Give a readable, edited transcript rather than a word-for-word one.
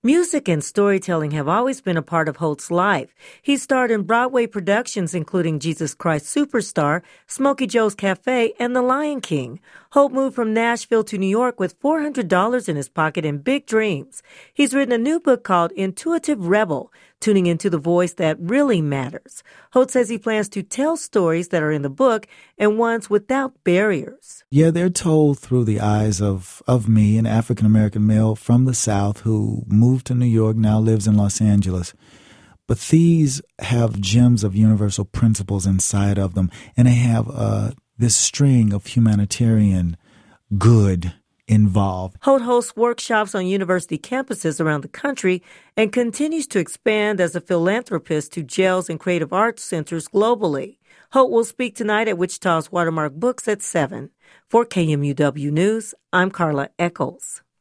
Music and storytelling have always been a part of Holt's life. He starred in Broadway productions including Jesus Christ Superstar, Smokey Joe's Cafe, and The Lion King. Holt moved from Nashville to New York with $400 in his pocket and big dreams. He's written a new book called Intuitive Rebel, tuning into the voice that really matters. Holt says he plans to tell stories that are in the book and ones without barriers. Yeah, they're told through the eyes of me, an African-American male from the South who moved to New York, now lives in Los Angeles. But these have gems of universal principles inside of them, and they have this string of humanitarian good involved. Holt hosts workshops on university campuses around the country and continues to expand as a philanthropist to jails and creative arts centers globally. Holt will speak tonight at Wichita's Watermark Books at 7. For KMUW News, I'm Carla Eccles.